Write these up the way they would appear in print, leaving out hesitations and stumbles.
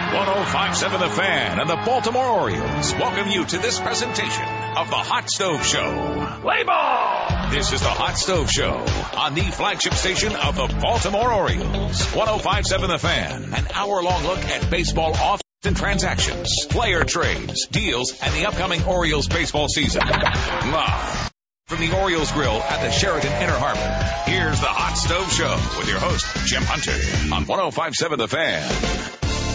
105.7 The Fan and the Baltimore Orioles welcome you to this presentation of the Hot Stove Show. Play ball! This is the Hot Stove Show on the flagship station of the Baltimore Orioles. 105.7 The Fan, an hour-long look at baseball off-season transactions, player trades, deals, and the upcoming Orioles baseball season. Live from the Orioles Grill at the Sheraton Inner Harbor, here's the Hot Stove Show with your host, Jim Hunter, on 105.7 The Fan.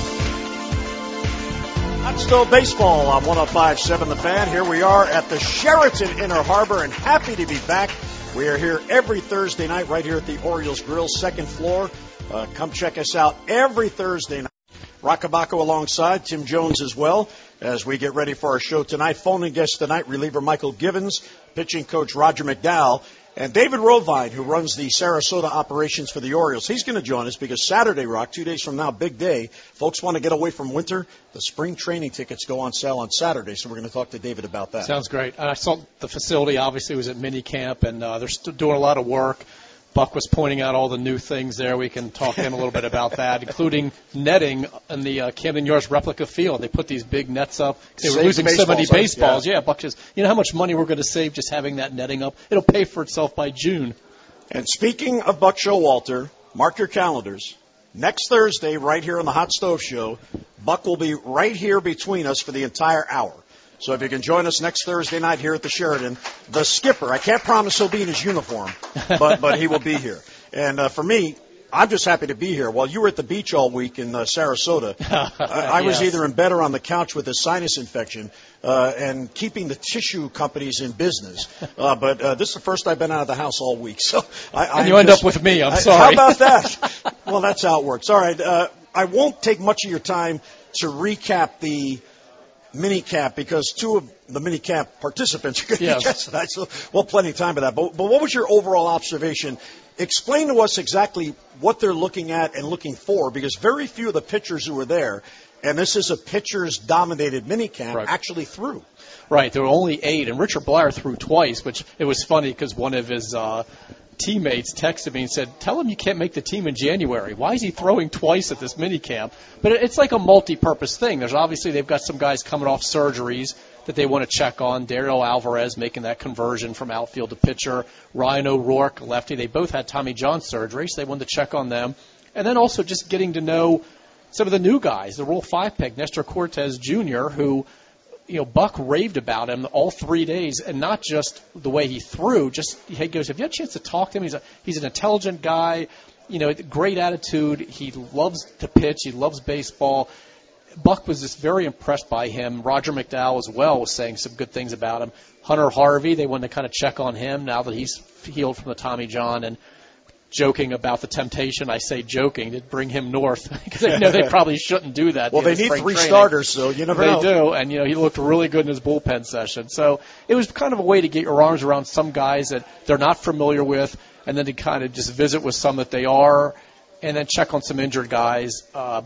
Hot Stove Baseball on 105.7 The Fan. Here we are at the Sheraton Inner Harbor, and happy to be back. We are here every Thursday night right here at the Orioles Grill, second floor. Come check us out every Thursday night. Rockabacco alongside, Tim Jones as well, as we get ready for our show tonight. Phone-in guest tonight, reliever Michael Givens, pitching coach Roger McDowell, and David Rovine, who runs the Sarasota operations for the Orioles. He's going to join us because Saturday, Rock, 2 days from now, big day. Folks want to get away from winter. The spring training tickets go on sale on Saturday, so we're going to talk to David about that. Sounds great. I saw the facility, obviously, was at minicamp, and they're still doing a lot of work. Buck was pointing out all the new things there. We can talk in a little bit about that, including netting in the Camden Yards replica field. They put these big nets up. They were losing so many baseballs. Yeah, Buck says, you know how much money we're going to save just having that netting up? It'll pay for itself by June. And speaking of Buck Showalter, mark your calendars. Next Thursday, right here on the Hot Stove Show, Buck will be right here between us for the entire hour. So if you can join us next Thursday night here at the Sheraton, the skipper, I can't promise he'll be in his uniform, but he will be here. And for me, I'm just happy to be here. While you were at the beach all week in Sarasota, I was either in bed or on the couch with a sinus infection and keeping the tissue companies in business. But this is the first I've been out of the house all week. So and you end up with me. I'm sorry. How about that? Well, that's how it works. All right. I won't take much of your time to recap the minicamp because two of the minicamp participants are going to be guests tonight, so we'll have plenty of time for that. But what was your overall observation? Explain to us exactly what they're looking at and looking for, because very few of the pitchers who were there, and this is a pitchers-dominated minicamp, actually threw. Right, there were only 8, and Richard Blair threw twice, which it was funny because one of his teammates texted me and said, tell him you can't make the team in January. Why is he throwing twice at this minicamp? But it's like a multi-purpose thing. There's obviously they've got some guys coming off surgeries that they want to check on. Dario Alvarez making that conversion from outfield to pitcher. Ryan O'Rourke, lefty. They both had Tommy John surgery, so they wanted to check on them. And then also just getting to know some of the new guys. The Rule 5 pick, Nestor Cortez Jr., who Buck raved about him all 3 days, and not just the way he threw. Just he goes, have you had a chance to talk to him? He's an intelligent guy, great attitude. He loves to pitch. He loves baseball. Buck was just very impressed by him. Roger McDowell as well was saying some good things about him. Hunter Harvey, they wanted to kind of check on him now that he's healed from the Tommy John, and joking about the temptation, I say joking, to bring him north because they know they probably shouldn't do that. Well, they need 3 starters, so you never know. They do, and he looked really good in his bullpen session. So it was kind of a way to get your arms around some guys that they're not familiar with, and then to kind of just visit with some that they are, and then check on some injured guys.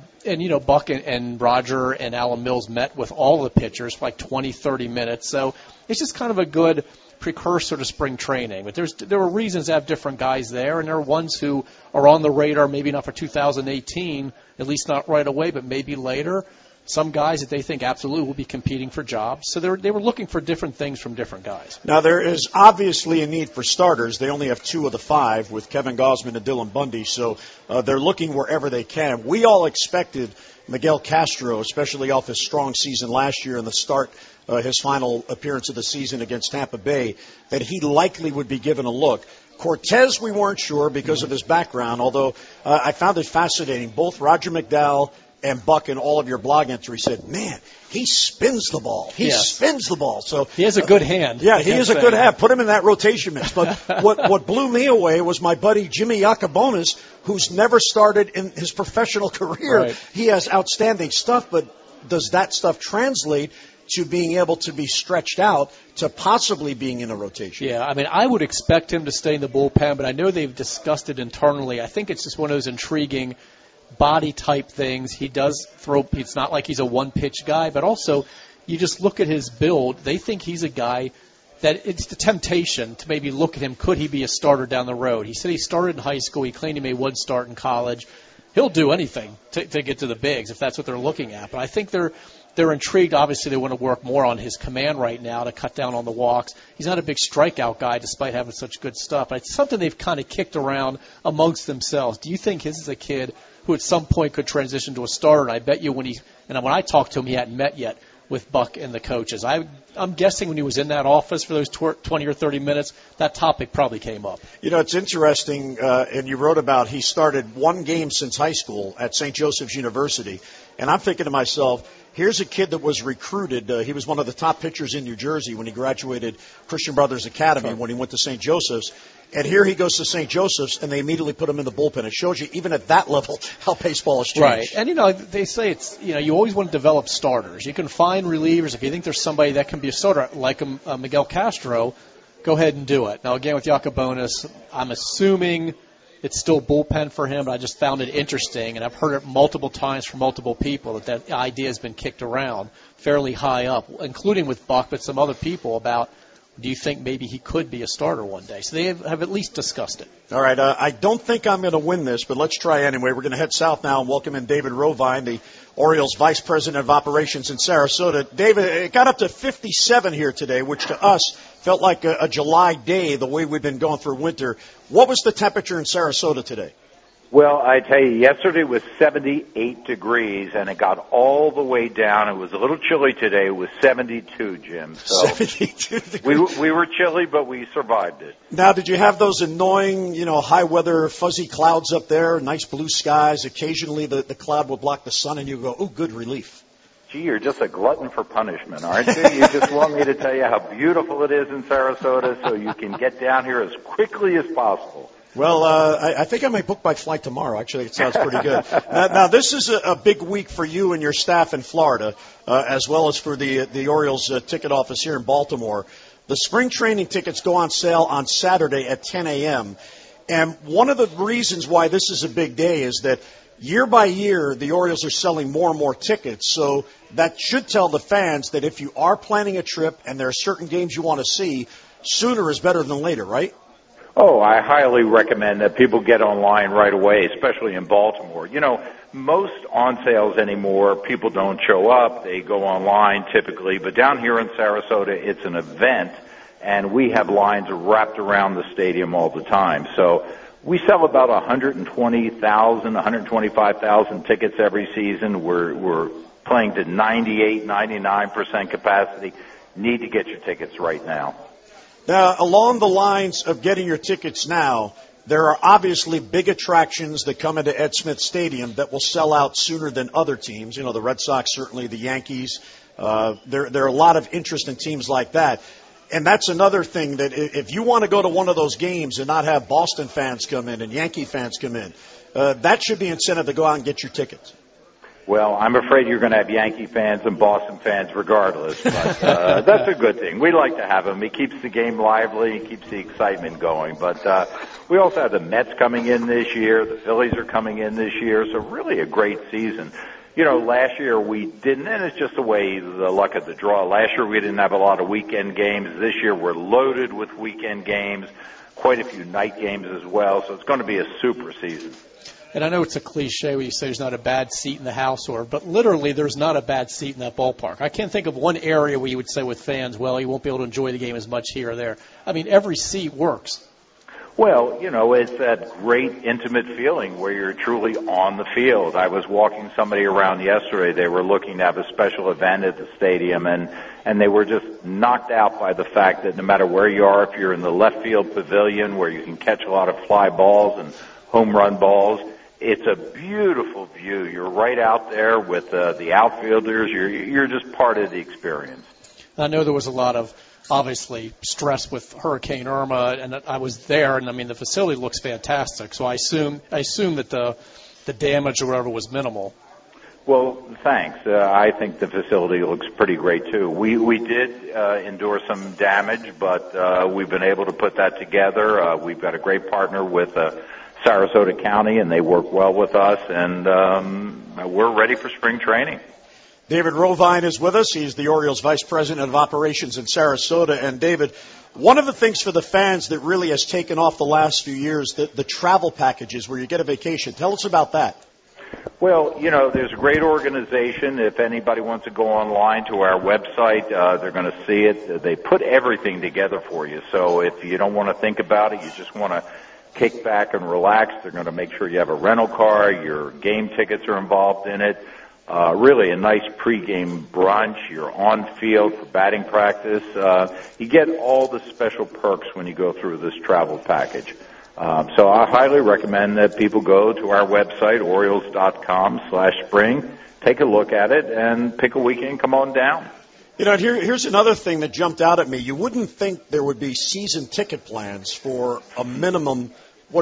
And Buck and Roger and Alan Mills met with all the pitchers for like 20, 30 minutes. So it's just kind of a good precursor to spring training. But there were reasons to have different guys there, and there are ones who are on the radar, maybe not for 2018, at least not right away, but maybe later. Some guys that they think absolutely will be competing for jobs. So they were looking for different things from different guys. Now, there is obviously a need for starters. They only have 2 of the 5 with Kevin Gausman and Dylan Bundy, so they're looking wherever they can. We all expected Miguel Castro, especially off his strong season last year and the start his final appearance of the season against Tampa Bay, that he likely would be given a look. Cortez, we weren't sure because of his background, although I found it fascinating. Both Roger McDowell and Buck in all of your blog entries said, man, he spins the ball. He spins the ball. So he has a good hand. Yeah, he has a good hand. Put him in that rotation mix. But what blew me away was my buddy Jimmy Yacobonis, who's never started in his professional career. Right. He has outstanding stuff, but does that stuff translate to being able to be stretched out to possibly being in a rotation? Yeah, I mean, I would expect him to stay in the bullpen, but I know they've discussed it internally. I think it's just one of those intriguing body type things. He does throw. It's not like he's a one-pitch guy, but also you just look at his build. They think he's a guy that it's the temptation to maybe look at him. Could he be a starter down the road? He said he started in high school. He claimed he made one start in college. he'll do anything to get to the bigs if that's what they're looking at. But I think they're intrigued. Obviously, they want to work more on his command right now to cut down on the walks. He's not a big strikeout guy despite having such good stuff. But it's something they've kind of kicked around amongst themselves. Do you think his is a kid who at some point could transition to a starter? And I bet you when I talked to him, he hadn't met yet with Buck and the coaches. I'm guessing when he was in that office for those 20 or 30 minutes, that topic probably came up. You know, it's interesting, and you wrote about he started one game since high school at St. Joseph's University, and I'm thinking to myself, here's a kid that was recruited. He was one of the top pitchers in New Jersey when he graduated Christian Brothers Academy when he went to St. Joseph's. And here he goes to St. Joseph's, and they immediately put him in the bullpen. It shows you, even at that level, how baseball has changed. Right. And, they say you always want to develop starters. You can find relievers. If you think there's somebody that can be a starter, like Miguel Castro, go ahead and do it. Now, again, with Yacabonis, I'm assuming it's still bullpen for him, but I just found it interesting, and I've heard it multiple times from multiple people that idea has been kicked around fairly high up, including with Buck, but some other people about, do you think maybe he could be a starter one day? So they have at least discussed it. All right. I don't think I'm going to win this, but let's try anyway. We're going to head south now and welcome in David Rovine, the Orioles Vice President of Operations in Sarasota. David, it got up to 57 here today, which to us felt like a July day the way we've been going through winter. What was the temperature in Sarasota today? Well, I tell you, yesterday was 78 degrees, and it got all the way down. It was a little chilly today. It was 72, Jim. So 72 degrees. We were chilly, but we survived it. Now, did you have those annoying, high weather, fuzzy clouds up there, nice blue skies? Occasionally the cloud will block the sun, and you go, oh, good relief. Gee, you're just a glutton for punishment, aren't you? You just want me to tell you how beautiful it is in Sarasota so you can get down here as quickly as possible. Well, I think I might book my flight tomorrow. Actually, it sounds pretty good. Now, this is a big week for you and your staff in Florida, as well as for the Orioles ticket office here in Baltimore. The spring training tickets go on sale on Saturday at 10 a.m. And one of the reasons why this is a big day is that year by year, the Orioles are selling more and more tickets. So that should tell the fans that if you are planning a trip and there are certain games you want to see, sooner is better than later, right? Oh, I highly recommend that people get online right away, especially in Baltimore. Most on sales anymore, people don't show up. They go online typically. But down here in Sarasota, it's an event, and we have lines wrapped around the stadium all the time. So we sell about 120,000, 125,000 tickets every season. We're playing to 98, 99% capacity. Need to get your tickets right now. Now, along the lines of getting your tickets now, there are obviously big attractions that come into Ed Smith Stadium that will sell out sooner than other teams. The Red Sox, certainly the Yankees. There are a lot of interest in teams like that. And that's another thing that if you want to go to one of those games and not have Boston fans come in and Yankee fans come in, that should be incentive to go out and get your tickets. Well, I'm afraid you're going to have Yankee fans and Boston fans regardless, but that's a good thing. We like to have them. It keeps the game lively. It keeps the excitement going. But we also have the Mets coming in this year. The Phillies are coming in this year, so really a great season. Last year we didn't, and it's just the way, the luck of the draw. Last year we didn't have a lot of weekend games. This year we're loaded with weekend games, quite a few night games as well, so it's going to be a super season. And I know it's a cliche when you say there's not a bad seat in the house, but literally there's not a bad seat in that ballpark. I can't think of one area where you would say with fans, well, you won't be able to enjoy the game as much here or there. I mean, every seat works. Well, it's that great intimate feeling where you're truly on the field. I was walking somebody around yesterday. They were looking to have a special event at the stadium, and they were just knocked out by the fact that no matter where you are, if you're in the left field pavilion where you can catch a lot of fly balls and home run balls, it's a beautiful view. You're right out there with the outfielders. You're just part of the experience. I know there was a lot of, obviously, stress with Hurricane Irma, and I was there, and, the facility looks fantastic. So I assume that the damage or whatever was minimal. Well, thanks. I think the facility looks pretty great, too. We did endure some damage, but we've been able to put that together. We've got a great partner with Sarasota County, and they work well with us, and we're ready for spring training. David Rovine is with us. He's the Orioles Vice President of Operations in Sarasota. And, David, one of the things for the fans that really has taken off the last few years, the travel packages where you get a vacation. Tell us about that. Well, there's a great organization. If anybody wants to go online to our website, they're going to see it. They put everything together for you. So if you don't want to think about it, you just want to kick back and relax, they're going to make sure you have a rental car, your game tickets are involved in it. Really a nice pregame brunch. You're on field for batting practice. You get all the special perks when you go through this travel package. So I highly recommend that people go to our website, Orioles.com/spring, take a look at it, and pick a weekend, come on down. Here's another thing that jumped out at me. You wouldn't think there would be season ticket plans for a minimum,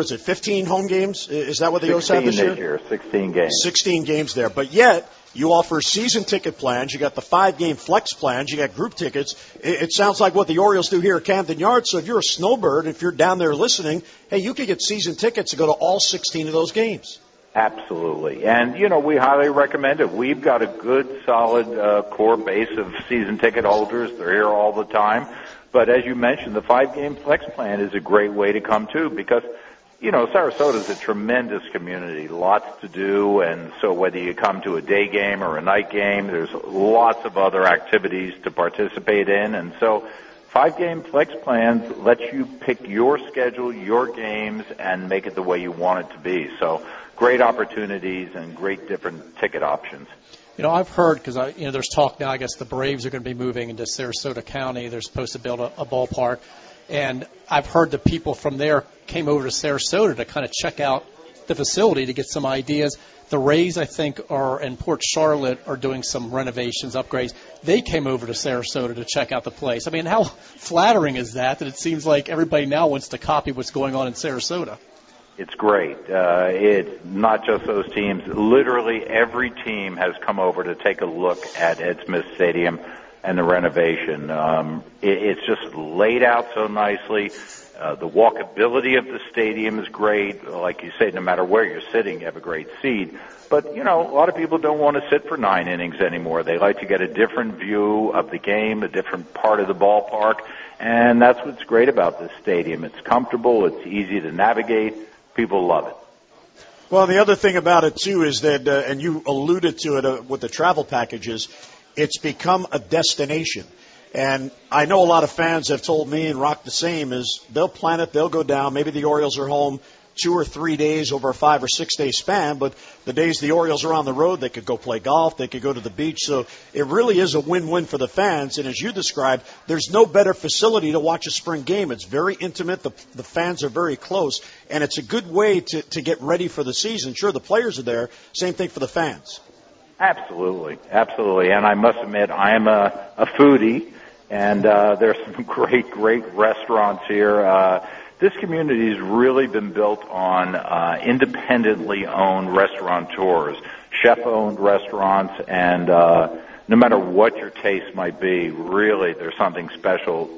15 home games? Is that what the O's have this year? 16 games. 16 games there. But yet, you offer season ticket plans. You got the 5-game flex plans. You got group tickets. It sounds like what the Orioles do here at Camden Yards. So if you're a snowbird, if you're down there listening, hey, you could get season tickets to go to all 16 of those games. Absolutely. And, we highly recommend it. We've got a good, solid core base of season ticket holders. They're here all the time. But as you mentioned, the 5-game flex plan is a great way to come to because, Sarasota is a tremendous community, lots to do. And so whether you come to a day game or a night game, there's lots of other activities to participate in. And so 5-game flex plans let you pick your schedule, your games, and make it the way you want it to be. So great opportunities and great different ticket options. I've heard, because there's talk now, I guess the Braves are going to be moving into Sarasota County. They're supposed to build a ballpark. And I've heard the people from there came over to Sarasota to kind of check out the facility to get some ideas. The Rays, I think, in Port Charlotte are doing some renovations, upgrades. They came over to Sarasota to check out the place. I mean, how flattering is that it seems like everybody now wants to copy what's going on in Sarasota? It's great. It's not just those teams. Literally every team has come over to take a look at Ed Smith Stadium and the renovation. It's just laid out so nicely. The walkability of the stadium is great. Like you say, no matter where you're sitting, you have a great seat. But, a lot of people don't want to sit for 9 innings anymore. They like to get a different view of the game, a different part of the ballpark. And that's what's great about this stadium. It's comfortable. It's easy to navigate. People love it. Well, the other thing about it, too, is that, and you alluded to it with the travel packages, it's become a destination. And I know a lot of fans have told me, and Rock the same, is they'll plan it, they'll go down. Maybe the Orioles are home 2 or 3 days over a 5 or 6 day span, but the days the Orioles are on the road, they could go play golf, they could go to the beach. So it really is a win-win for the fans. And as you described, there's no better facility to watch a spring game. It's very intimate. The fans are very close, and it's a good way to get ready for the season. Sure, the players are there. Same thing for the fans. Absolutely. Absolutely. And I must admit, I am a foodie, and there's some great restaurants here. This community has really been built on independently owned restaurateurs, chef-owned restaurants, and no matter what your taste might be, really there's something special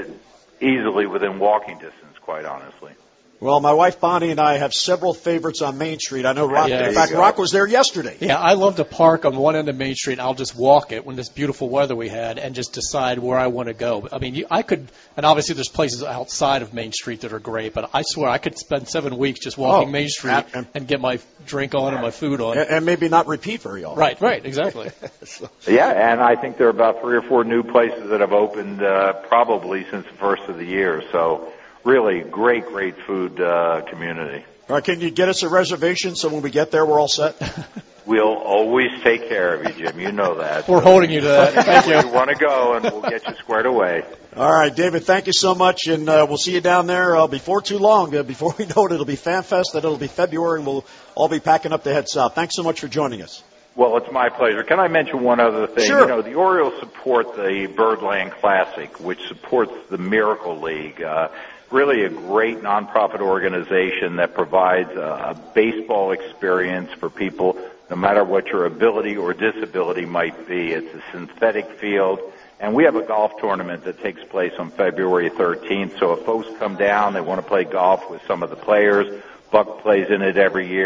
easily within walking distance, quite honestly. Well, my wife Bonnie and I have several favorites on Main Street. I know Rock. Yeah, in fact, Rock was there yesterday. Yeah, I love to park on one end of Main Street. I'll just walk it when this beautiful weather we had and just decide where I want to go. I mean, I could, and obviously there's places outside of Main Street that are great, but I swear I could spend 7 weeks just walking Main Street and get my drink on and my food on. And maybe not repeat very often. Right, exactly. Yeah, and I think there are about 3 or 4 new places that have opened probably since the first of the year. So really great food community. All right, can you get us a reservation so when we get there we're all set? We'll always take care of you, Jim. You know that. We're holding you to that. Thank you. You want to go, and we'll get you squared away. All right, David, thank you so much, and we'll see you down there before too long. Before we know it, it'll be FanFest, then it'll be February, and we'll all be packing up to head south. Thanks so much for joining us. Well, it's my pleasure. Can I mention one other thing? Sure. The Orioles support the Birdland Classic, which supports the Miracle League. Really a great nonprofit organization that provides a baseball experience for people no matter what your ability or disability might be. It's a synthetic field, and we have a golf tournament that takes place on February 13th. So if folks come down, they want to play golf with some of the players, Buck plays in it every year.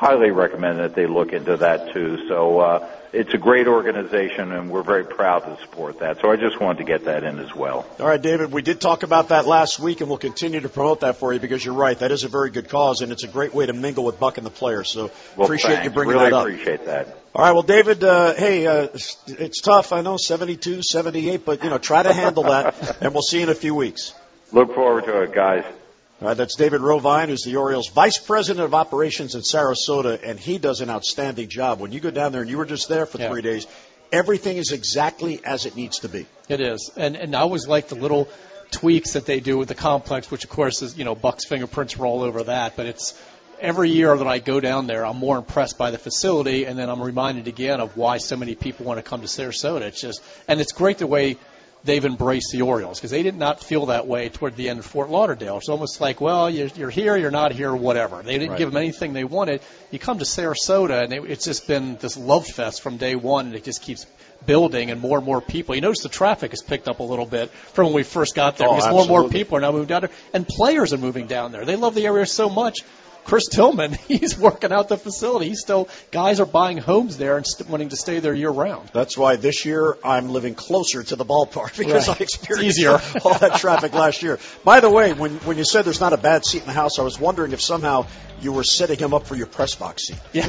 highly recommend that they look into that too. So it's a great organization, and we're very proud to support that. So I just wanted to get that in as well. All right, David, we did talk about that last week, and we'll continue to promote that for you because you're right. That is a very good cause, and it's a great way to mingle with Buck and the players. So appreciate you bringing that up. Really appreciate that. All right, well, David, it's tough. I know, 72, 78, but, try to handle that, and we'll see you in a few weeks. Look forward to it, guys. All right, that's David Rovine, who's the Orioles Vice President of Operations in Sarasota, and he does an outstanding job. When you go down there, and you were just there for 3 days, everything is exactly as it needs to be. It is. And I always like the little tweaks that they do with the complex, which, of course, is, Buck's fingerprints are all over that. But it's every year that I go down there, I'm more impressed by the facility, and then I'm reminded again of why so many people want to come to Sarasota. And it's great the way they've embraced the Orioles, because they did not feel that way toward the end of Fort Lauderdale. It's almost like, well, you're here, you're not here, whatever. They didn't give them anything they wanted. You come to Sarasota, and it's just been this love fest from day one, and it just keeps building, and more people. You notice the traffic has picked up a little bit from when we first got there, because more and more people are now moving down there, and players are moving down there. They love the area so much. Chris Tillman, he's working out the facility. Guys are buying homes there and wanting to stay there year-round. That's why this year I'm living closer to the ballpark because I experienced all that traffic last year. By the way, when you said there's not a bad seat in the house, I was wondering if somehow you were setting him up for your press box seat. Yeah.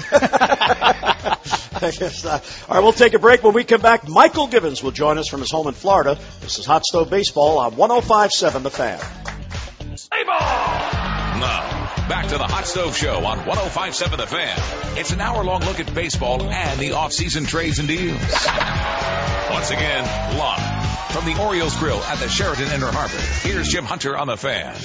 I guess not. All right, we'll take a break. When we come back, Michael Givens will join us from his home in Florida. This is Hot Stove Baseball on 105.7 The Fan. Play ball! Now, back to the Hot Stove Show on 105.7 The Fan. It's an hour-long look at baseball and the off-season trades and deals. Once again, live from the Orioles Grill at the Sheraton Inner Harbor, here's Jim Hunter on The Fan.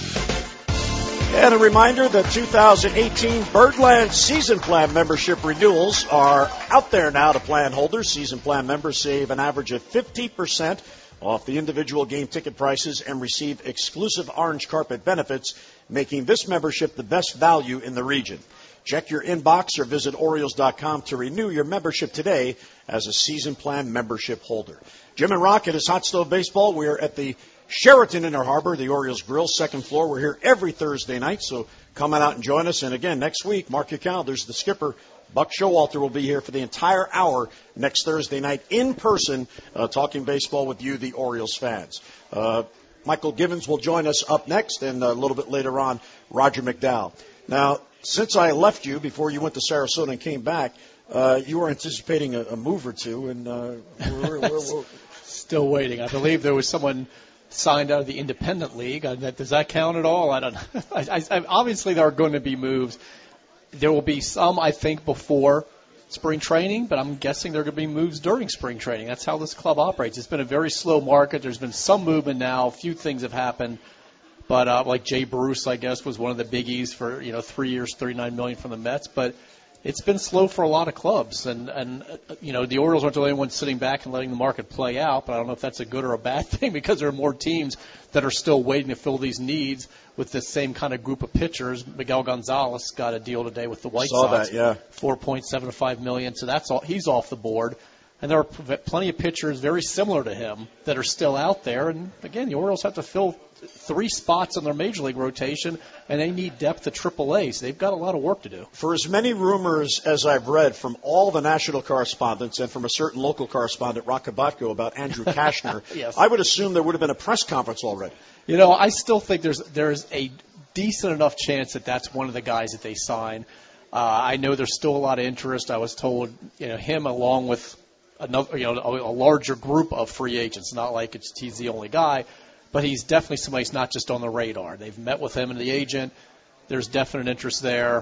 And a reminder that 2018 Birdland Season Plan membership renewals are out there now to plan holders. Season Plan members save an average of 50% off the individual game ticket prices and receive exclusive orange carpet benefits, making this membership the best value in the region. Check your inbox or visit Orioles.com to renew your membership today as a Season Plan membership holder. Jim and Rock, it is Hot Stove Baseball. We are at the Sheraton Inner Harbor, the Orioles Grill, second floor. We're here every Thursday night, so come on out and join us. And again, next week, mark your calendars, the skipper, Buck Showalter, will be here for the entire hour next Thursday night in person, talking baseball with you, the Orioles fans. Michael Givens will join us up next, and a little bit later on, Roger McDowell. Now, since I left you before you went to Sarasota and came back, you were anticipating a move or two, and we're still waiting. I believe there was someone signed out of the Independent League. Does that count at all? I don't know. Obviously, there are going to be moves. There will be some, I think, before spring training, but I'm guessing there are going to be moves during spring training. That's how this club operates. It's been a very slow market. There's been some movement now. A few things have happened. But like Jay Bruce, I guess, was one of the biggies for 3 years, $39 million from the Mets. But it's been slow for a lot of clubs. And the Orioles aren't the only ones sitting back and letting the market play out. But I don't know if that's a good or a bad thing because there are more teams that are still waiting to fill these needs with the same kind of group of pitchers. Miguel Gonzalez got a deal today with the White Sox. $4.75 million. So that's all. He's off the board. And there are plenty of pitchers very similar to him that are still out there. And, again, the Orioles have to fill 3 spots in their major league rotation, and they need depth at AAA, so they've got a lot of work to do. For as many rumors as I've read from all the national correspondents and from a certain local correspondent, Rockabatko, about Andrew Kashner, yes. I would assume there would have been a press conference already. I still think there's a decent enough chance that that's one of the guys that they sign. I know there's still a lot of interest. I was told, him along with another, a larger group of free agents. Not like he's the only guy, but he's definitely somebody who's not just on the radar. They've met with him and the agent. There's definite interest there.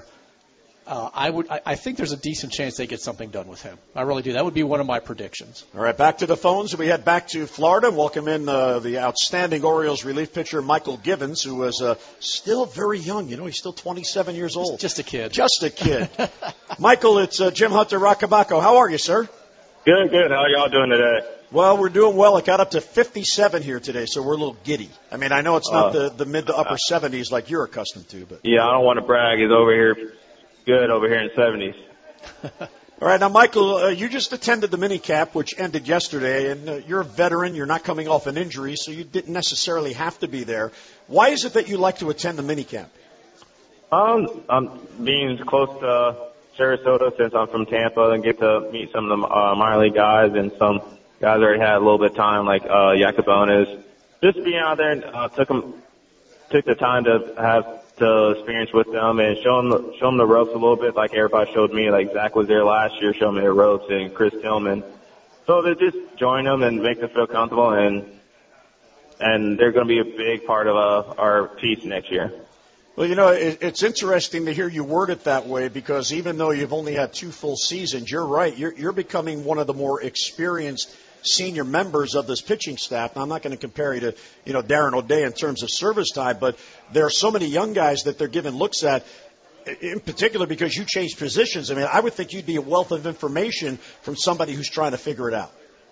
I think there's a decent chance they get something done with him. I really do. That would be one of my predictions. All right, back to the phones. We head back to Florida. Welcome in the outstanding Orioles relief pitcher, Michael Givens, who is still very young. He's still 27 years old. Just a kid. Just a kid. Michael, it's Jim Hunter, Rockabatko. How are you, sir? Good. How are y'all doing today? Well, we're doing well. It got up to 57 here today, so we're a little giddy. I mean, I know it's not the mid to upper 70s like you're accustomed to, but yeah, I don't want to brag. It's over here good over here in 70s. All right, now, Michael, you just attended the minicamp, which ended yesterday, and you're a veteran. You're not coming off an injury, so you didn't necessarily have to be there. Why is it that you like to attend the minicamp? I'm being close to Sarasota since I'm from Tampa and get to meet some of the minor league guys, and some guys already had a little bit of time, like Yacobonis. Just being out there and took the time to have the experience with them and show them the ropes a little bit, like everybody showed me. Like Zach was there last year, showing me the ropes, and Chris Tillman. So to just join them and make them feel comfortable, and they're going to be a big part of our piece next year. Well, it's interesting to hear you word it that way, because even though you've only had 2 full seasons, you're right. You're becoming one of the more experienced senior members of this pitching staff. Now, I'm not going to compare you to, Darren O'Day in terms of service time, but there are so many young guys that they're giving looks at, in particular because you changed positions. I mean, I would think you'd be a wealth of information from somebody who's trying to figure it out.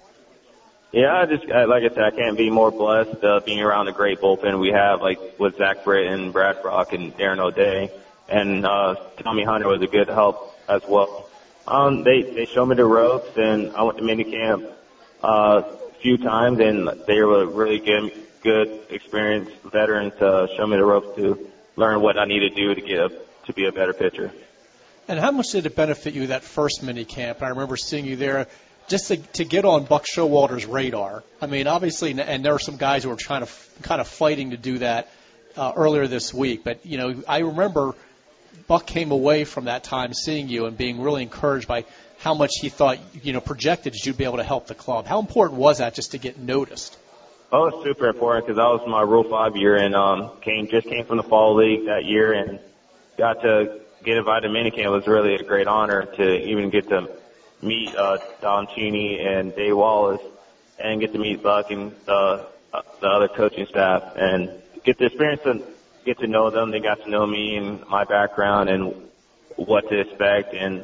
Yeah, like I said, I can't be more blessed being around a great bullpen we have, like with Zach Britton, Brad Brock, and Darren O'Day, and Tommy Hunter was a good help as well. They showed me the ropes, and I went to minicamp a few times, and they were really good, experienced veterans to show me the ropes to learn what I need to do to be a better pitcher. And how much did it benefit you that first minicamp? I remember seeing you there. Just to get on Buck Showalter's radar. I mean, obviously, and there were some guys who were kind of fighting to do that earlier this week. But, I remember Buck came away from that time seeing you and being really encouraged by how much he thought, projected you'd be able to help the club. How important was that just to get noticed? Oh, it's super important, because that was my Rule 5 year, and came from the Fall League that year and got to get invited to minicamp. It was really a great honor to even get to meet Don Cheney and Dave Wallace, and get to meet Buck and the other coaching staff, and get the experience to get to know them. They got to know me and my background and what to expect, and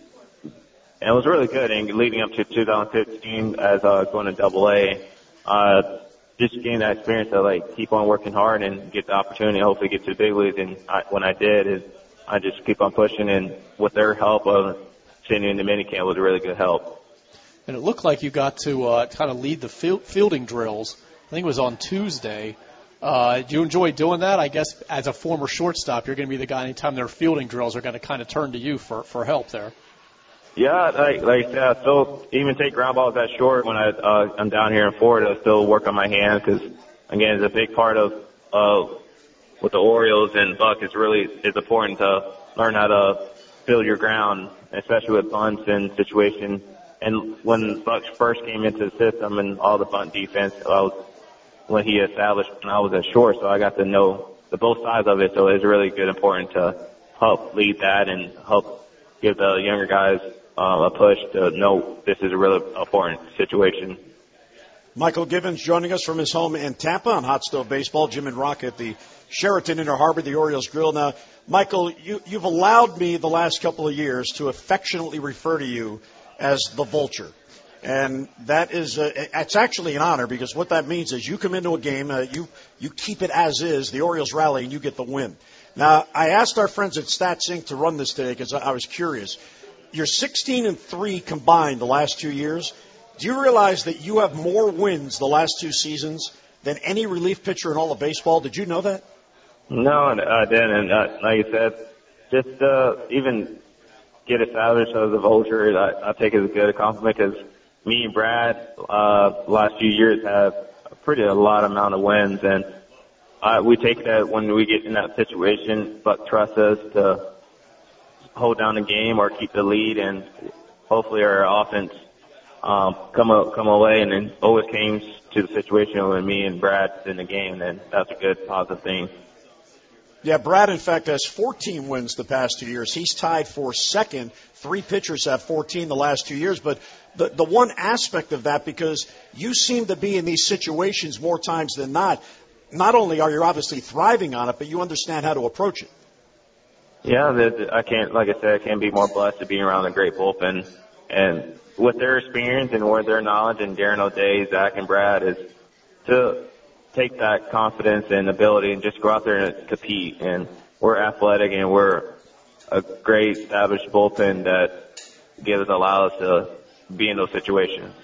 it was really good. And leading up to 2015, as going to AA, just getting that experience to keep on working hard and get the opportunity, hopefully get to the big leagues. And when I did, I just keep on pushing, and with their help of sitting in the minicamp was a really good help. And it looked like you got to kind of lead the fielding drills. I think it was on Tuesday. Do you enjoy doing that? I guess as a former shortstop, you're going to be the guy anytime there are fielding drills, are going to kind of turn to you for help there. Yeah, like I said, I still even take ground balls that short when I'm down here in Florida. I still work on my hands, because, again, it's a big part of with the Orioles and Buck is important to learn how to field your ground, especially with bunts and situations. And when Buck first came into the system and all the bunt defense, when he established when I was at short, so I got to know the both sides of it. So it's really important to help lead that and help give the younger guys a push to know this is a really important situation. Michael Givens joining us from his home in Tampa on Hot Stove Baseball. Jim and Rock at the Sheraton Inner Harbor, the Orioles Grill. Now, Michael, you've allowed me the last couple of years to affectionately refer to you as the Vulture. And that is, it's actually an honor, because what that means is you come into a game, you keep it as is, the Orioles rally, and you get the win. Now, I asked our friends at StatSync to run this today because I was curious. You're 16-3 combined the last 2 years. Do you realize that you have more wins the last 2 seasons than any relief pitcher in all of baseball? Did you know that? No, I didn't. Like I said, just even get established as a Vulture, I take it as a good compliment, because me and Brad last few years have a lot amount of wins, and we take that when we get in that situation. Buck trusts us to hold down the game or keep the lead, and hopefully our offense come away, and then always came to the situation when me and Brad in the game, and that's a good positive thing. Yeah, Brad, in fact, has 14 wins the past 2 years. He's tied for second. 3 pitchers have 14 the last 2 years. But the one aspect of that, because you seem to be in these situations more times than not only are you obviously thriving on it, but you understand how to approach it. Yeah, I can't be more blessed to be around a great bullpen. And with their experience and with their knowledge, and Darren O'Day, Zach, and Brad, is to take that confidence and ability and just go out there and compete. And we're athletic, and we're a great established bullpen that allow us to be in those situations.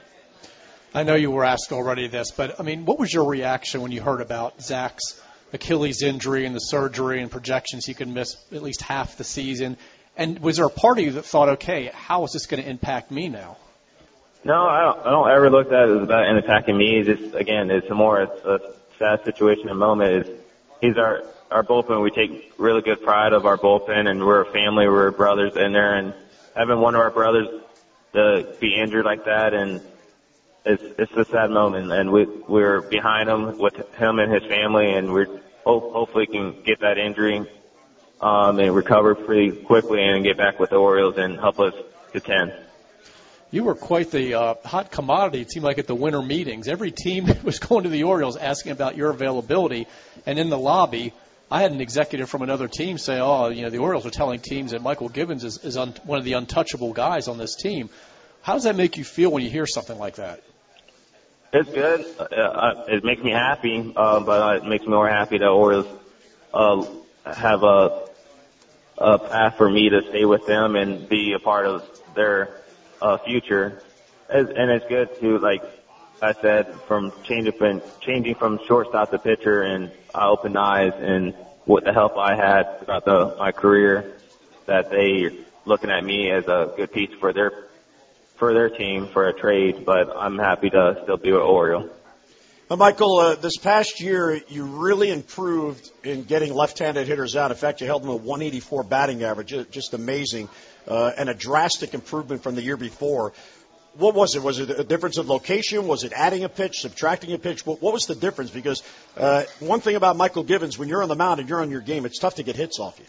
I know you were asked already this, but, I mean, what was your reaction when you heard about Zach's Achilles injury and the surgery and projections he could miss at least half the season? And was there a part of you that thought, okay, how is this going to impact me now? No, I don't ever look at it as about attacking me. It's just, again, it's a sad situation at the moment. He's our bullpen. We take really good pride of our bullpen, and we're a family. We're brothers in there, and having one of our brothers to be injured like that, and it's a sad moment. And we're behind him with him and his family, and we're hopefully can get that injury and recover pretty quickly and get back with the Orioles and help us contend. You were quite the hot commodity, it seemed like, at the winter meetings. Every team was going to the Orioles asking about your availability. And in the lobby, I had an executive from another team say, the Orioles are telling teams that Michael Givens is one of the untouchable guys on this team. How does that make you feel when you hear something like that? It's good. It makes me happy, but it makes me more happy that Orioles have a path for me to stay with them and be a part of their future. And it's good to, like I said, from changing from shortstop to pitcher, and I opened eyes and what the help I had throughout my career, that they looking at me as a good piece for their team for a trade. But I'm happy to still be with Oriole. Michael, this past year, you really improved in getting left-handed hitters out. In fact, you held them a 184 batting average, just amazing, and a drastic improvement from the year before. What was it? Was it a difference of location? Was it adding a pitch, subtracting a pitch? What was the difference? Because one thing about Michael Givens, when you're on the mound and you're on your game, it's tough to get hits off you.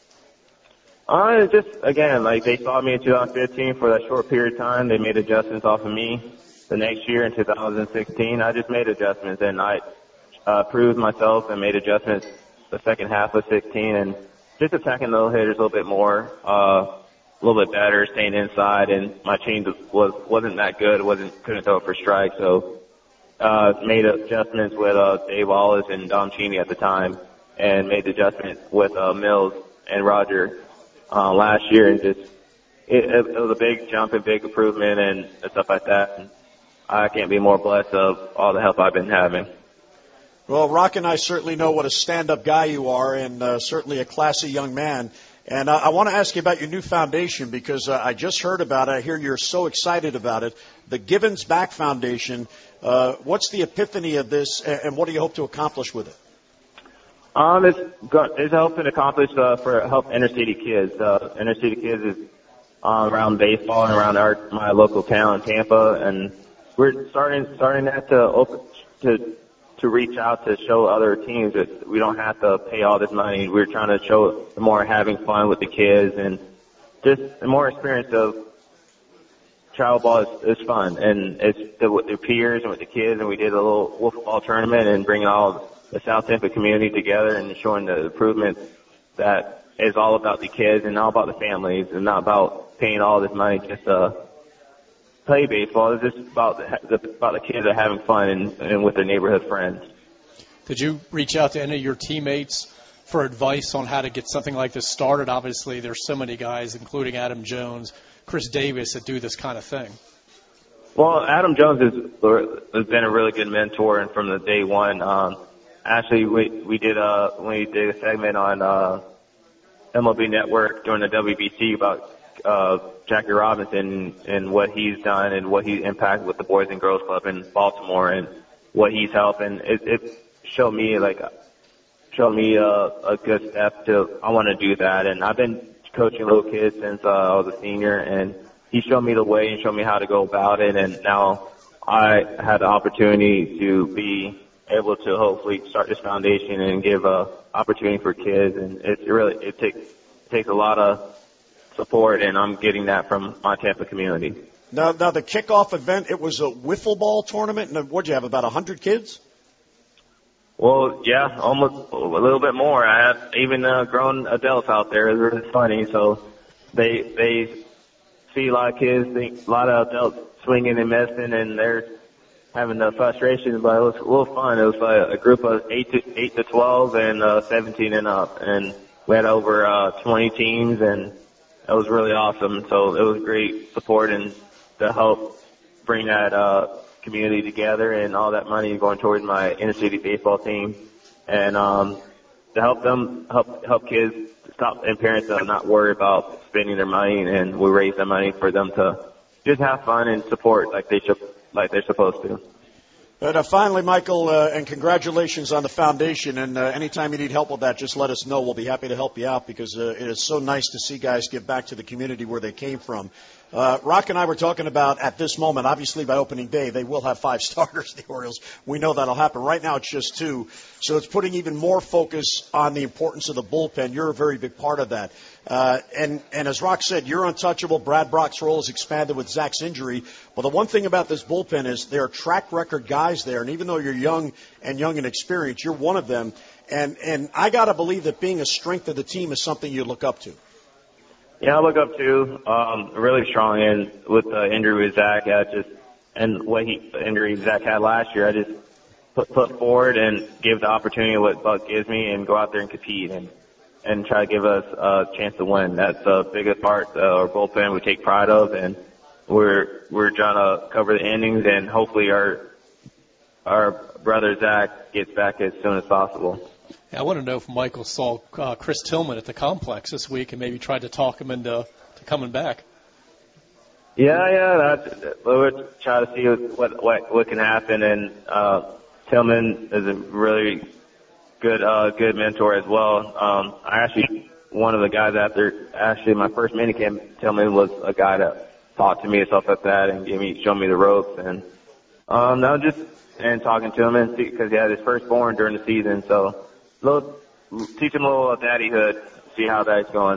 Just, again, like they saw me in 2015 for that short period of time. They made adjustments off of me. The next year in 2016, I just made adjustments, and I proved myself and made adjustments the second half of 16, and just attacking the hitters a little bit more, a little bit better, staying inside, and my change wasn't that good. Couldn't throw it for strike, so made adjustments with Dave Wallace and Dom Cheney at the time, and made adjustments with Mills and Roger last year, and just it was a big jump and big improvement and stuff like that. And I can't be more blessed of all the help I've been having. Well, Rock and I certainly know what a stand-up guy you are, and certainly a classy young man. And I want to ask you about your new foundation, because I just heard about it. I hear you're so excited about it. The Givens Back Foundation. What's the epiphany of this, and what do you hope to accomplish with it? It's helping accomplish for help inner city kids. Inner city kids is around baseball and around my local town, Tampa, and we're starting that to reach out to show other teams that we don't have to pay all this money. We're trying to show more having fun with the kids, and just the more experience of travel ball is fun, and it's with the peers and with the kids. And we did a little wiffle ball tournament and bringing all the South Tampa community together and showing the improvement that is all about the kids and all about the families, and not about paying all this money just to play baseball. It's just about the kids are having fun and with their neighborhood friends. Did you reach out to any of your teammates for advice on how to get something like this started? Obviously, there's so many guys, including Adam Jones, Chris Davis, that do this kind of thing. Well, Adam Jones has been a really good mentor, and from the day one, actually we did a segment on MLB Network during the WBC about Jackie Robinson and what he's done and what he impacted with the Boys and Girls Club in Baltimore and what he's helping. It showed me a good step to, I want to do that. And I've been coaching little kids since I was a senior, and he showed me the way and showed me how to go about it. And now I had the opportunity to be able to hopefully start this foundation and give a opportunity for kids. And it takes a lot of support, and I'm getting that from my Tampa community. Now the kickoff event, it was a wiffle ball tournament, and what'd you have, about 100 kids? Well, yeah, almost a little bit more. I have even grown adults out there. It's really funny. So they see a lot of kids, a lot of adults swinging and missing, and they're having the frustration, but it was a little fun. It was like a group of 8 to 12 and 17 and up, and we had over 20 teams, and it was really awesome. So it was great support and to help bring that community together, and all that money going towards my inner city baseball team, and to help kids parents to not worry about spending their money, and we raise the money for them to just have fun and support like they're supposed to. But finally, Michael, and congratulations on the foundation. And anytime you need help with that, just let us know. We'll be happy to help you out because it is so nice to see guys give back to the community where they came from. Rock and I were talking about at this moment, obviously by opening day, they will have 5 starters, the Orioles. We know that'll happen. Right now it's just 2. So it's putting even more focus on the importance of the bullpen. You're a very big part of that. And as Rock said, you're untouchable. Brad Brock's role has expanded with Zach's injury. But the one thing about this bullpen is there are track record guys there. And even though you're young and experienced, you're one of them. And I got to believe that being a strength of the team is something you look up to. Yeah, I look up to really strong. And with the injury with Zach, and the injury Zach had last year, I just put forward and give the opportunity what Buck gives me and go out there and compete and try to give us a chance to win. That's the biggest part of our bullpen we take pride of, and we're trying to cover the innings, and hopefully our brother Zach gets back as soon as possible. Yeah, I want to know if Michael saw Chris Tillman at the complex this week and maybe tried to talk him into coming back. Yeah, we'll try to see what can happen, and Tillman is a really good mentor as well. I actually, one of the guys after my first minicamp, Tillman was a guy that talked to me and stuff like that and showed me the ropes, and talking to him because he had his firstborn during the season, so teach him a little daddyhood, see how that's going.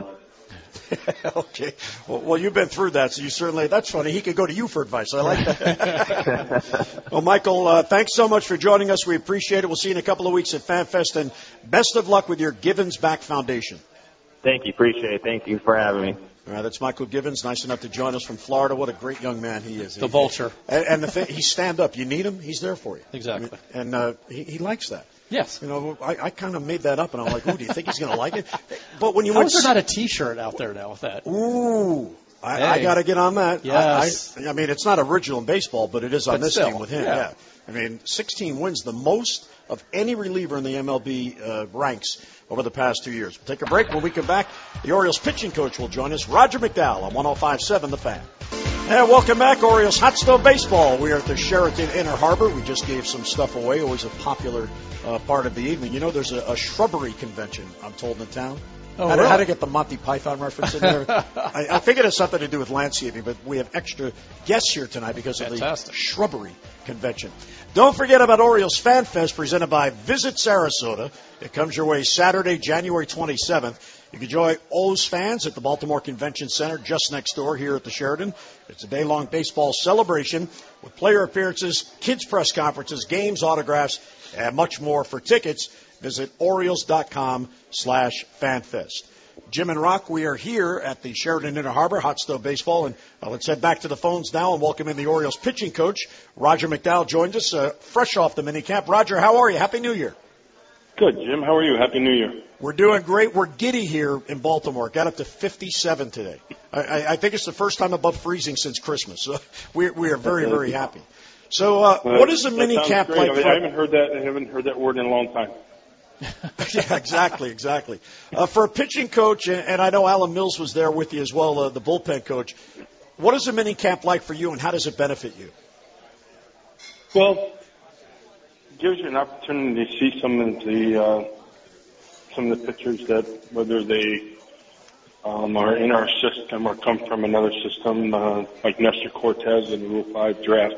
Okay. Well, you've been through that, so you certainly, that's funny. He could go to you for advice. I like that. Well, Michael, thanks so much for joining us. We appreciate it. We'll see you in a couple of weeks at FanFest, and best of luck with your Givens Back Foundation. Thank you. Appreciate it. Thank you for having me. All right, that's Michael Givens, nice enough to join us from Florida. What a great young man he is. The vulture. And the thing, he's stand up. You need him, he's there for you. Exactly. And he likes that. Yes. You know, I kind of made that up, and I'm like, ooh, do you think he's going to like it? But when you How is there not a T-shirt out there now with that? Ooh, I got to get on that. Yes. I mean, it's not original in baseball, but it is on this team with him. Yeah. I mean, 16 wins, the most of any reliever in the MLB ranks over the past 2 years. We'll take a break. When we come back, the Orioles pitching coach will join us, Roger McDowell on 105.7 The Fan. And welcome back, Orioles Hot Stove Baseball. We are at the Sheraton Inner Harbor. We just gave some stuff away, always a popular part of the evening. You know, there's a shrubbery convention, I'm told, in town. Oh, How really? to get the Monty Python reference in there. I think it has something to do with landscaping, but we have extra guests here tonight because of the shrubbery convention. Don't forget about Orioles Fan Fest presented by Visit Sarasota. It comes your way Saturday, January 27th. You can join O's fans at the Baltimore Convention Center just next door here at the Sheraton. It's a day-long baseball celebration with player appearances, kids' press conferences, games, autographs, and much more. For tickets, visit Orioles.com/FanFest. Jim and Rock, we are here at the Sheraton Inner Harbor, Hot Stove Baseball, and let's head back to the phones now and welcome in the Orioles pitching coach. Roger McDowell joined us fresh off the minicamp. Roger, how are you? Happy New Year. Good, Jim. How are you? Happy New Year. We're doing great. We're giddy here in Baltimore. Got up to 57 today. I think it's the first time above freezing since Christmas. So we are very, very happy. So what is a minicamp like? I haven't heard that word in a long time. Yeah, exactly. For a pitching coach, and I know Alan Mills was there with you as well, the bullpen coach, what is a minicamp like for you, and how does it benefit you? Well, it gives you an opportunity to see some of the pitchers that, whether they are in our system or come from another system, like Nestor Cortez in the Rule 5 draft.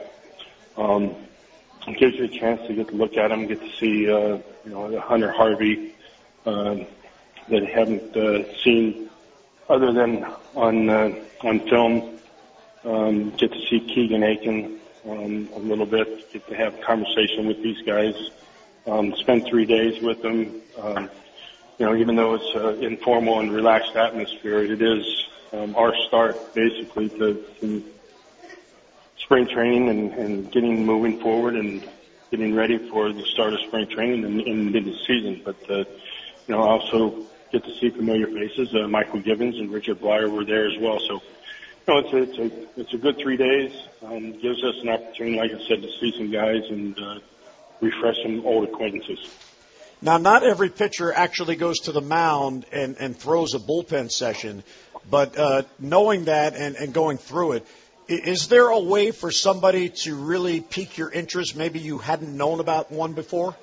It gives you a chance to get to look at them, get to see, Hunter Harvey, that you haven't seen other than on film. Get to see Keegan Aiken a little bit, get to have a conversation with these guys, spend 3 days with them. Even though it's an informal and relaxed atmosphere, it is our start basically to spring training and getting moving forward and getting ready for the start of spring training and into the season. But, also get to see familiar faces. Michael Givens and Richard Blyer were there as well. So, it's a good 3 days. Gives us an opportunity, like I said, to see some guys and refresh some old acquaintances. Now, not every pitcher actually goes to the mound and throws a bullpen session, but knowing that and going through it, is there a way for somebody to really pique your interest? Maybe you hadn't known about one before?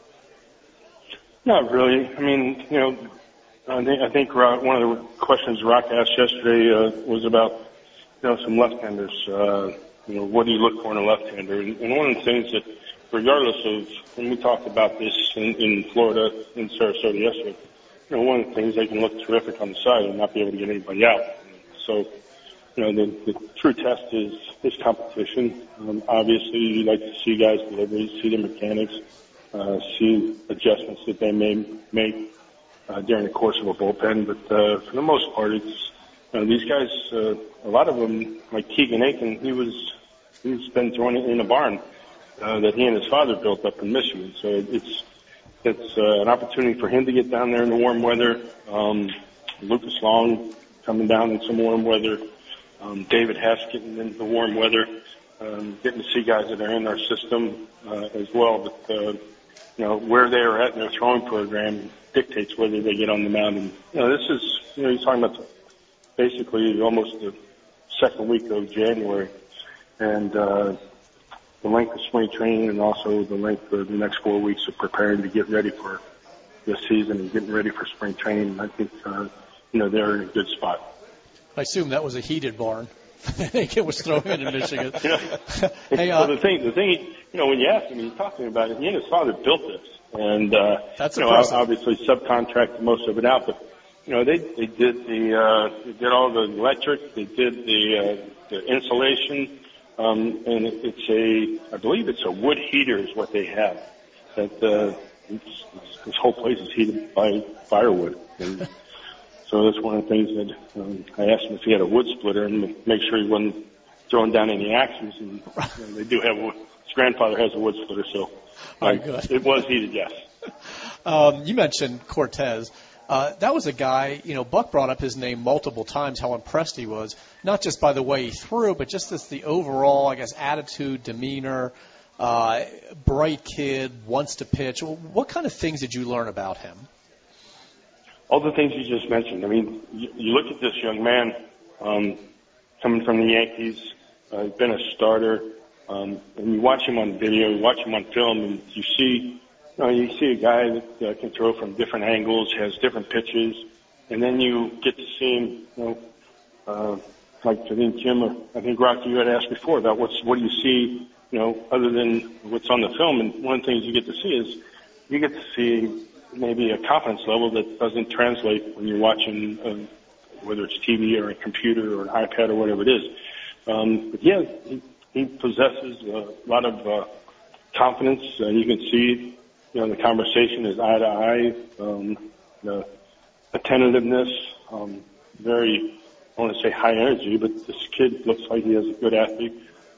Not really. I mean, I think one of the questions Rock asked yesterday was about, some left-handers. What do you look for in a left-hander? And one of the things that, regardless of, when we talked about this in Florida, in Sarasota yesterday, one of the things, they can look terrific on the side and not be able to get anybody out. So, the true test is competition. Obviously, you like to see guys' deliveries, see their mechanics, see adjustments that they may make during the course of a bullpen. But for the most part, it's these guys. A lot of them, like Keegan Aiken, he's been thrown in a barn that he and his father built up in Michigan. So it's an opportunity for him to get down there in the warm weather. Lucas Long coming down in some warm weather. David Hess getting into the warm weather. Getting to see guys that are in our system as well. But where they are at in their throwing program dictates whether they get on the mound. And this is you're talking about basically almost the second week of January, and the length of spring training, and also the length of the next 4 weeks of preparing to get ready for this season and getting ready for spring training. I think they're in a good spot. I assume that was a heated barn. I think it was thrown in Michigan. Hey, well, the thing, when you ask him, he's talking about it. He and his father built this, and that's impressive. Obviously subcontracted most of it out, but they did all the electric, they did the insulation, and I believe it's a wood heater is what they have. That this whole place is heated by firewood. And so that's one of the things that I asked him if he had a wood splitter and make sure he wasn't throwing down any axes. And they do have his grandfather has a wood splitter, so it was heated, yes. You mentioned Cortez. That was a guy, Buck brought up his name multiple times, how impressed he was, not just by the way he threw, but just as the overall, attitude, demeanor, bright kid, wants to pitch. What kind of things did you learn about him? All the things you just mentioned. I mean, you look at this young man coming from the Yankees, been a starter, and you watch him on video, you watch him on film, and you see a guy that can throw from different angles, has different pitches, and then you get to see him, like I think Jim or I think Rocky, you had asked before about what do you see, other than what's on the film. And one of the things you get to see is you get to see maybe a confidence level that doesn't translate when you're watching, whether it's TV or a computer or an iPad or whatever it is. But yeah, he possesses a lot of confidence. You can see, the conversation is eye to eye, the attentiveness, very, I want to say high energy, but this kid looks like he is a good athlete.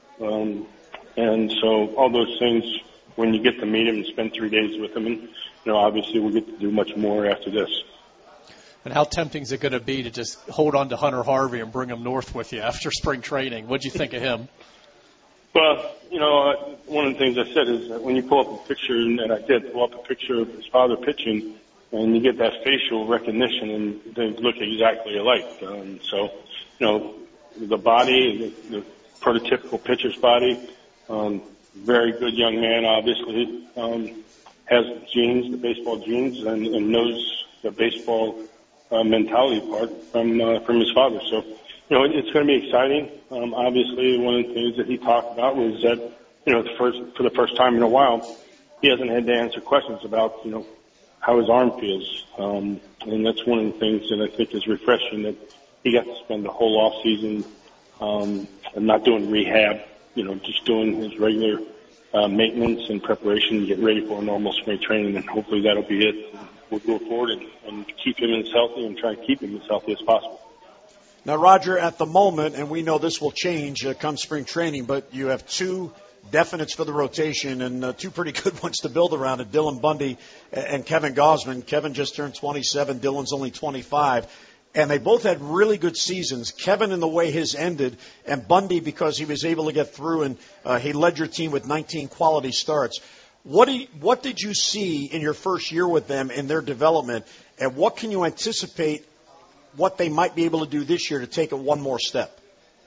And so all those things, when you get to meet him and spend 3 days with him, and obviously we'll get to do much more after this. And how tempting is it going to be to just hold on to Hunter Harvey and bring him north with you after spring training? What'd you think of him? Well, one of the things I said is that when you pull up a picture, and I did pull up a picture of his father pitching, and you get that facial recognition, and they look exactly alike. So, the body, the prototypical pitcher's body, very good young man, obviously, has genes, the baseball genes, and knows the baseball mentality part from his father. So, it's going to be exciting. Obviously, one of the things that he talked about was that, for the first time in a while, he hasn't had to answer questions about, how his arm feels. And that's one of the things that I think is refreshing, that he got to spend the whole off season, and not doing rehab, just doing his regular maintenance and preparation to get ready for a normal spring training, and hopefully that'll be it. We'll go forward and keep him as healthy and try to keep him as healthy as possible. Now, Roger, at the moment, and we know this will change come spring training, but you have two definites for the rotation and two pretty good ones to build around it, Dylan Bundy and Kevin Gausman. Kevin just turned 27, Dylan's only 25. And they both had really good seasons. Kevin in the way his ended, and Bundy because he was able to get through and he led your team with 19 quality starts. What did you see in your first year with them in their development, and what can you anticipate what they might be able to do this year to take it one more step?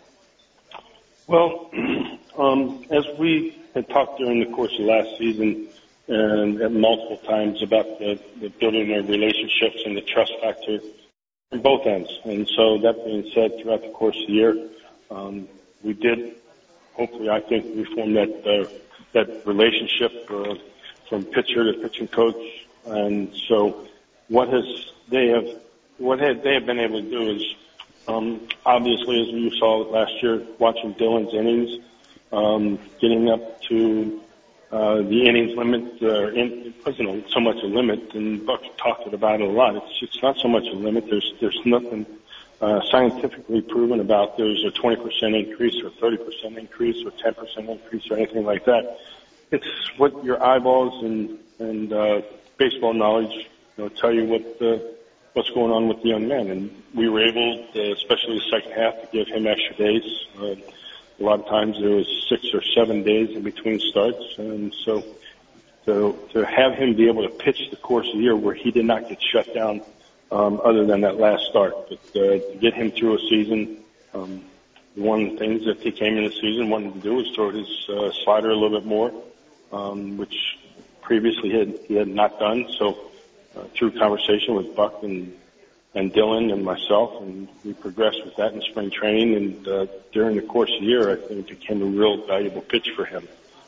Well, as we had talked during the course of last season and at multiple times about the building of relationships and the trust factor on both ends. And so that being said, throughout the course of the year, we did, hopefully, I think, reform that relationship from pitcher to pitching coach. And so what they have been able to do is, obviously, as we saw last year, watching Dylan's innings, getting up to the innings limit. It wasn't so much a limit, and Buck talked about it a lot. It's not so much a limit. There's nothing scientifically proven about there's a 20% increase or 30% increase or 10% increase or anything like that. It's what your eyeballs and baseball knowledge tell you what's going on with the young man. And we were able, especially the second half, to give him extra days. A lot of times there was 6 or 7 days in between starts, and so to have him be able to pitch the course of the year where he did not get shut down, other than that last start, but to get him through a season, one of the things that he came in the season wanted to do was throw his slider a little bit more, which previously he had not done. So through conversation with Buck and Dylan and myself, and we progressed with that in spring training, and during the course of the year, I think it became a real valuable pitch for him.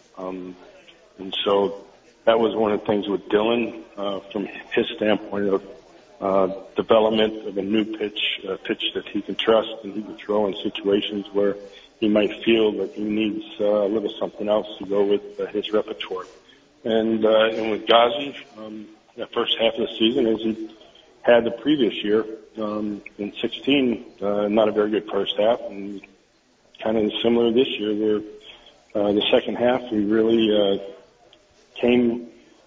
And so that was one of the things with Dylan, from his standpoint of development of a new pitch, a pitch that he can trust and he can throw in situations where he might feel that he needs a little something else to go with his repertoire. And with Ghazi, that first half of the season, as he had the previous year, in 16, not a very good first half, and kind of similar this year, where the second half we really came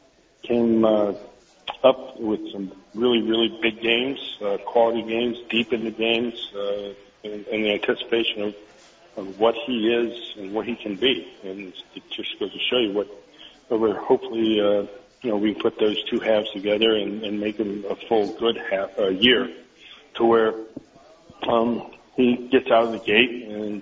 up with some really, really big games, quality games, deep in the games, and the anticipation of what he is and what he can be. And it just goes to show you what we're hopefully, we can put those two halves together and make them a full good year, to where he gets out of the gate, and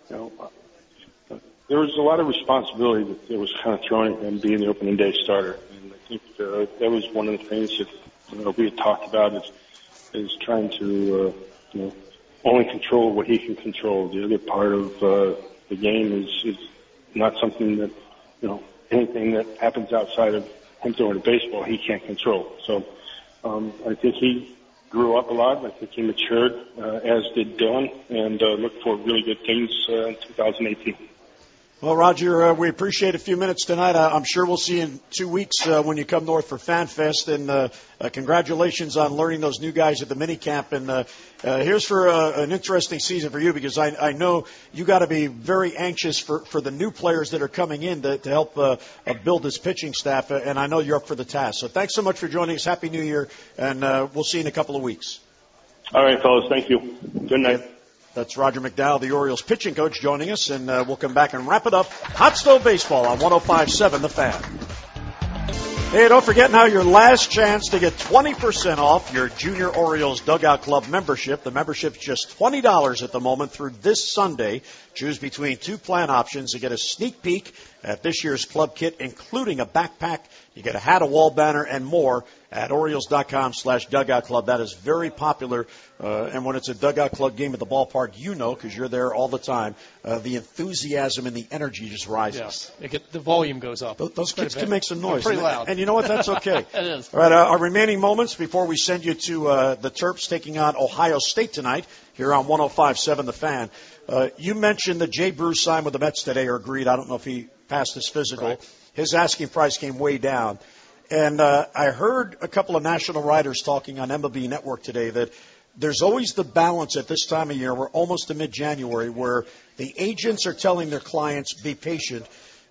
there was a lot of responsibility that was kind of thrown at him being the opening day starter, and I think that was one of the things that we had talked about is trying to only control what he can control. The other part of the game is not something that anything that happens outside of him throwing a baseball he can't control. So I think he grew up a lot. I think he matured, as did Dylan, and look for really good things in 2018. Well, Roger, we appreciate a few minutes tonight. I'm sure we'll see you in 2 weeks when you come north for FanFest. And congratulations on learning those new guys at the minicamp. And here's for an interesting season for you, because I know you got to be very anxious for the new players that are coming in to help build this pitching staff. And I know you're up for the task. So thanks so much for joining us. Happy New Year. And we'll see you in a couple of weeks. All right, fellas. Thank you. Good night. That's Roger McDowell, the Orioles pitching coach, joining us, and we'll come back and wrap it up. Hot Stove Baseball on 105.7 The Fan. Hey, don't forget now your last chance to get 20% off your Junior Orioles Dugout Club membership. The membership's just $20 at the moment through this Sunday. Choose between 2 plan options to get a sneak peek at this year's club kit, including a backpack. You get a hat, a wall banner, and more at Orioles.com/Dugout Club. That is very popular. And when it's a Dugout Club game at the ballpark, because you're there all the time, the enthusiasm and the energy just rises. Yes. The volume goes up. Those kids can make some noise. Pretty loud. And you know what? That's okay. It is. All right, our remaining moments before we send you to the Terps taking on Ohio State tonight here on 105.7 The Fan. You mentioned that Jay Bruce signed with the Mets today, or agreed. I don't know if he passed his physical. Right. His asking price came way down. And I heard a couple of national writers talking on MLB Network today that there's always the balance at this time of year, we're almost to mid-January, where the agents are telling their clients, be patient,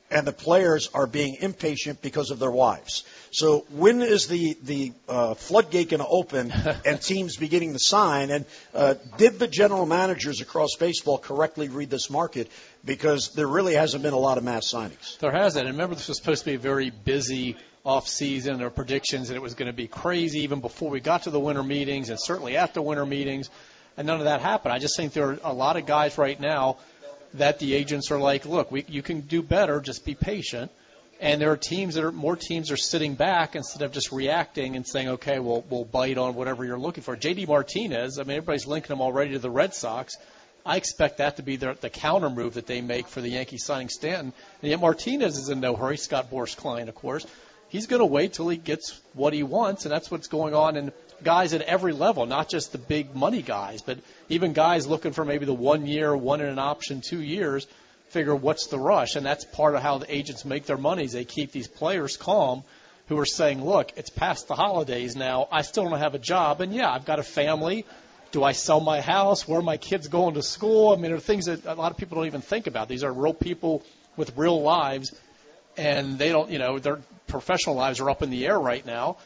and the players are being impatient because of their wives. So when is the floodgate going to open and teams beginning to sign? And did the general managers across baseball correctly read this market? Because there really hasn't been a lot of mass signings. There hasn't. And remember, this was supposed to be a very busy off-season. There were predictions that it was going to be crazy even before we got to the winter meetings and certainly at the winter meetings. And none of that happened. I just think there are a lot of guys right now that the agents are like, look, you can do better, just be patient. And there are more teams are sitting back instead of just reacting and saying, okay, we'll bite on whatever you're looking for. J.D. Martinez, I mean, everybody's linking him already to the Red Sox. I expect that to be the counter move that they make for the Yankees signing Stanton. And yet Martinez is in no hurry. Scott Boras' client, of course. He's going to wait till he gets what he wants, and that's what's going on. And guys at every level, not just the big money guys, but even guys looking for maybe the 1 year, one in an option, 2 years, figure what's the rush. And that's part of how the agents make their money is they keep these players calm who are saying, look, it's past the holidays now. I still don't have a job. And, yeah, I've got a family. Do I sell my house? Where are my kids going to school? I mean, there are things that a lot of people don't even think about. These are real people with real lives, and they don't, their professional lives are up in the air right now.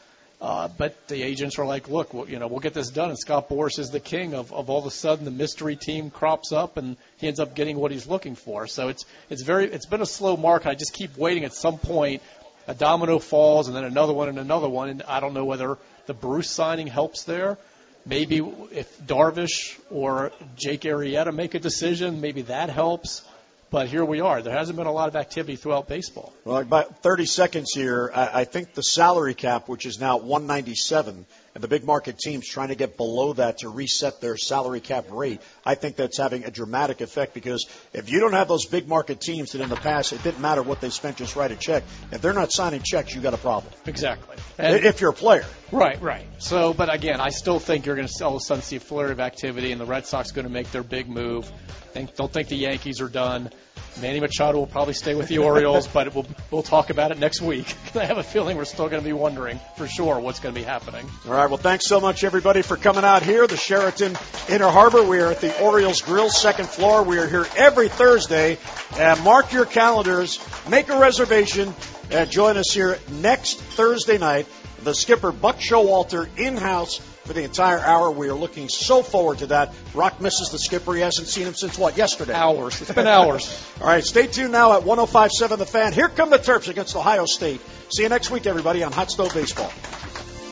But the agents are like, look, we'll get this done. And Scott Boras is the king of all of a sudden the mystery team crops up and he ends up getting what he's looking for. So it's been a slow market. I just keep waiting. At some point, a domino falls and then another one and another one. And I don't know whether the Bruce signing helps there. Maybe if Darvish or Jake Arrieta make a decision, maybe that helps. But here we are. There hasn't been a lot of activity throughout baseball. Well, about 30 seconds here. I think the salary cap, which is now 197, and the big market teams trying to get below that to reset their salary cap rate, I think that's having a dramatic effect because if you don't have those big market teams that in the past it didn't matter what they spent, just write a check. If they're not signing checks, you got a problem. Exactly. And if you're a player. Right. So, but again, I still think you're going to all of a sudden see a flurry of activity, and the Red Sox are going to make their big move. Don't think the Yankees are done. Manny Machado will probably stay with the Orioles, but we'll talk about it next week. I have a feeling we're still going to be wondering for sure what's going to be happening. All right, well, thanks so much, everybody, for coming out here, the Sheraton Inner Harbor. We are at the Orioles Grill, second floor. We are here every Thursday. Mark your calendars, make a reservation, and join us here next Thursday night. The skipper, Buck Showalter, in-house for the entire hour. We are looking so forward to that. Rock misses the skipper. He hasn't seen him since, yesterday? Hours. It's been hours. All right, stay tuned now at 105.7 The Fan. Here come the Terps against Ohio State. See you next week, everybody, on Hot Stove Baseball.